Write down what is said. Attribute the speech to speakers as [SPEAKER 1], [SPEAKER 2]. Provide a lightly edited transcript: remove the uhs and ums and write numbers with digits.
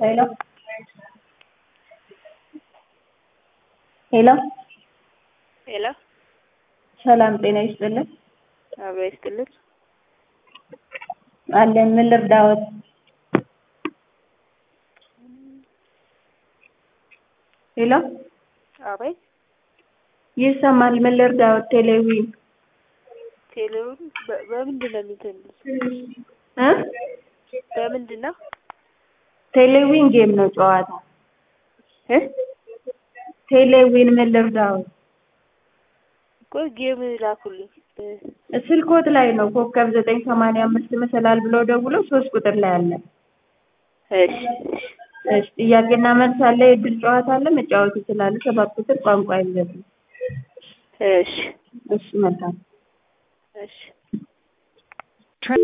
[SPEAKER 1] Hello. Hello.
[SPEAKER 2] ሄሎ
[SPEAKER 1] ሰላም ጤና ይስጥልኝ።
[SPEAKER 2] አብሮ ይስጥልኝ።
[SPEAKER 1] አለን ምን ልርዳዎት? ሄሎ
[SPEAKER 2] አቤት
[SPEAKER 1] ይሰማል። ምን ልርዳዎት? ቴሌቪዥን
[SPEAKER 2] ቴሌውን በምንድን ነው የሚተንሉት? በምንድን ነው?
[SPEAKER 1] ቴሌቪዥን ጌም ነው ጨዋታ። ቴሌቪዥን ምን ልርዳዎት?
[SPEAKER 2] እኮ ጌም ላኩልኝ።
[SPEAKER 1] ስልኮት ላይ ነው ኮከብ 985 መሰላል ብሎ ደውሎ 3 ቁጥር ላይ አለ።
[SPEAKER 2] እሺ
[SPEAKER 1] እሺ ጥያቄና መልስ አለ። የድል ጨዋታ አለ። መጫወት ይችላል። 7 ቁጥር ቋንቋ ይዘቱ።
[SPEAKER 2] እሺ
[SPEAKER 1] እሺ መልካም
[SPEAKER 2] እሺ